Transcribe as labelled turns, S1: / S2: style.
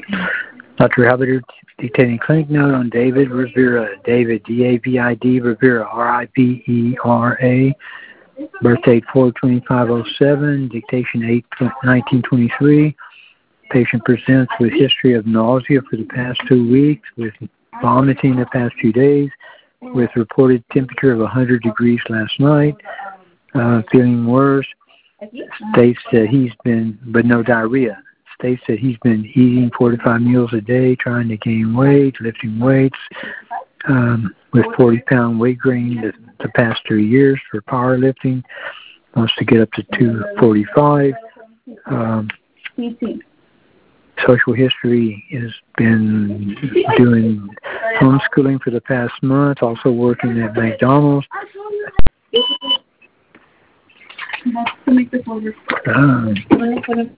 S1: Dr. Albert dictating clinic note on David Rivera. David, D-A-V-I-D, Rivera, R-I-V-E-R-A. Birth date 4/25/07. Dictation 8/19/23. Patient presents with history of nausea for the past 2 weeks, with vomiting the past few days, with reported temperature of 100 degrees last night, feeling worse. States that he's been, but no diarrhea. States that he's been eating 4 to 5 meals a day, trying to gain weight, lifting weights, with 40-pound weight gain the past 3 years for powerlifting. Wants to get up to 245. Social history has been doing homeschooling for the past month, also working at McDonald's.
S2: That's to make this over.